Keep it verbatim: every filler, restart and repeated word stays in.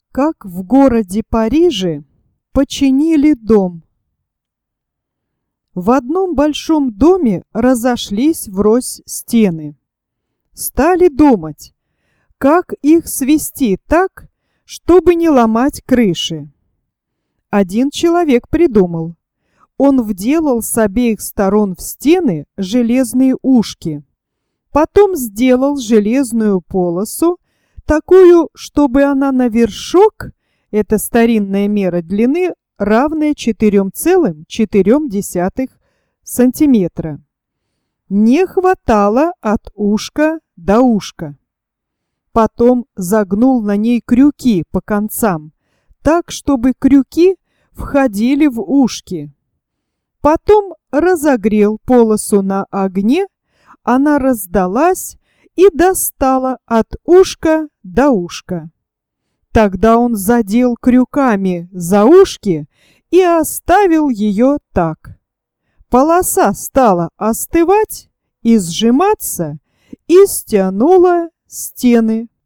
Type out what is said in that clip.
Как в городе Париже починили дом. В одном большом доме разошлись врозь стены. Стали думать, как их свести так, чтобы не ломать крыши. Один человек придумал. Он вделал с обеих сторон в стены железные ушки. Потом сделал железную полосу, такую, чтобы она на вершок, это старинная мера длины, равная четырём целым четырём десятых сантиметра. Не хватало от ушка до ушка. Потом загнул на ней крюки по концам, так, чтобы крюки входили в ушки. Потом разогрел полосу на огне, она раздалась и достала от ушка до ушка. Тогда он задел крюками за ушки и оставил ее так. Полоса стала остывать и сжиматься, и стянула стены.